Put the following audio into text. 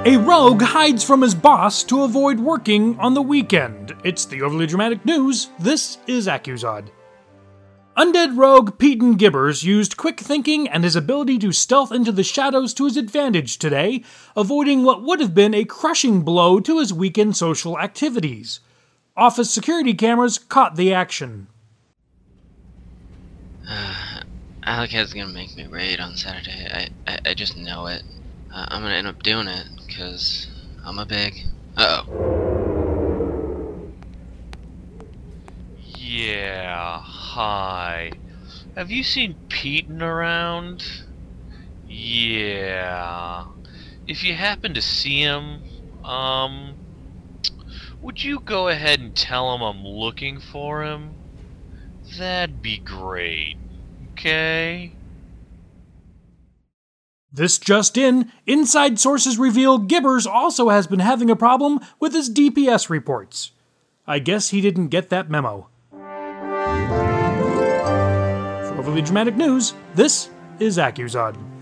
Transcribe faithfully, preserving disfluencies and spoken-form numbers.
A rogue hides from his boss to avoid working on the weekend. It's the Overly Dramatic News. This is Accusod. Undead rogue Peyton Gibbers used quick thinking and his ability to stealth into the shadows to his advantage today, avoiding what would have been a crushing blow to his weekend social activities. Office security cameras caught the action. Uh, Alakad's gonna make me raid on Saturday. I, I, I just know it. Uh, I'm gonna end up doing it, because I'm a big... Uh-oh. Yeah, hi. Have you seen Peyton around? Yeah. If you happen to see him, um... would you go ahead and tell him I'm looking for him? That'd be great. Okay? This just in, inside sources reveal Gibbers also has been having a problem with his D P S reports. I guess he didn't get that memo. For Overly Dramatic News, this is Accusod.